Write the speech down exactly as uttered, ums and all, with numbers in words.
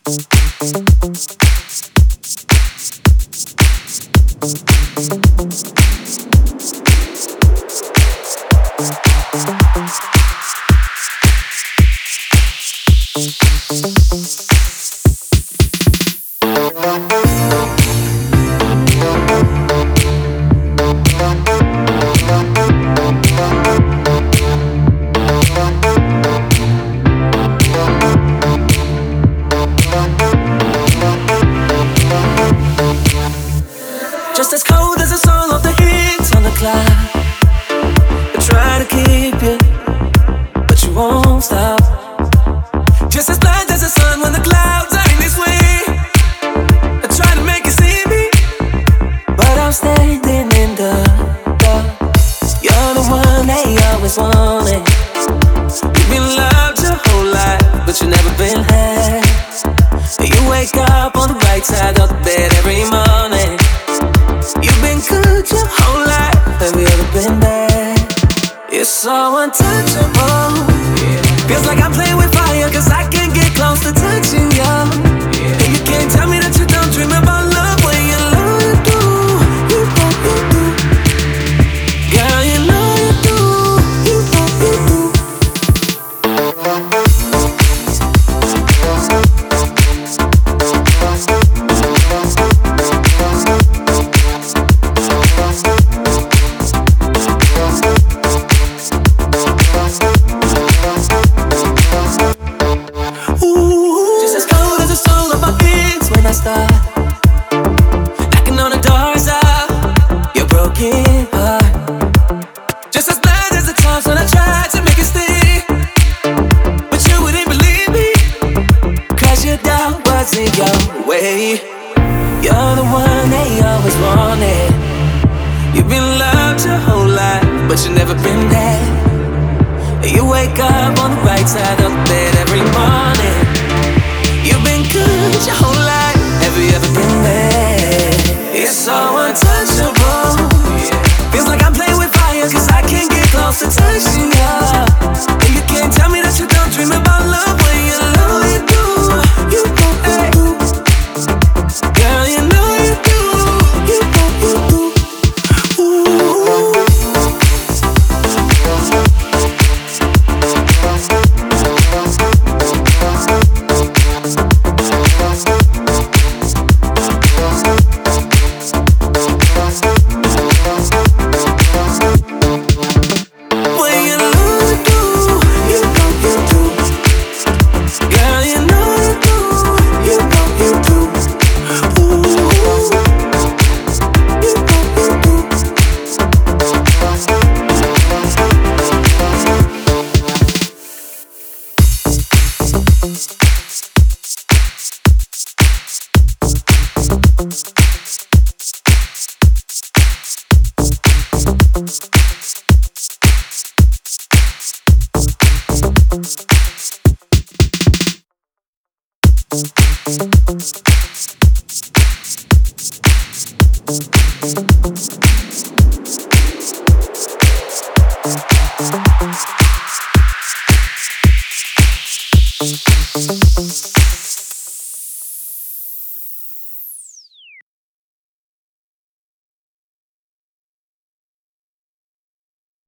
Just as cold as the song of the hits on the clock. I try to keep you, but you won't stop. Just as blind as the sun when the clouds are in this way. I try to make you see me, but I'm standing in the dark. You're the one they always wanted. You've been loved your whole life, but you've never been had. You wake up on the right side of the bed every morning. You've been good your whole life. Have you ever been bad? You're so untouchable. Yeah. Feels like I'm playing with fire, cause I can't get close to touching you. Yeah. And you can't tell me that you don't dream about love when you know you do. You know you do. Girl, you know you do. You know you do. Start knocking on the doors of your broken heart. Just as bad as the times when I tried to make it stay, but you wouldn't believe me, cause your doubt wasn't your way. You're the one they always wanted. You've been loved your whole life, but you've never been there. You wake up on the right side of the bed every morning. You've been good your whole life. Have you ever been there? It's so untouchable. Feels like I'm playing with fire, cause I can't get close to touching you. And you can't tell me that you don't dream about love when you know you do. You know you do. Girl, you know you do. You know you do. Ooh. Thank you.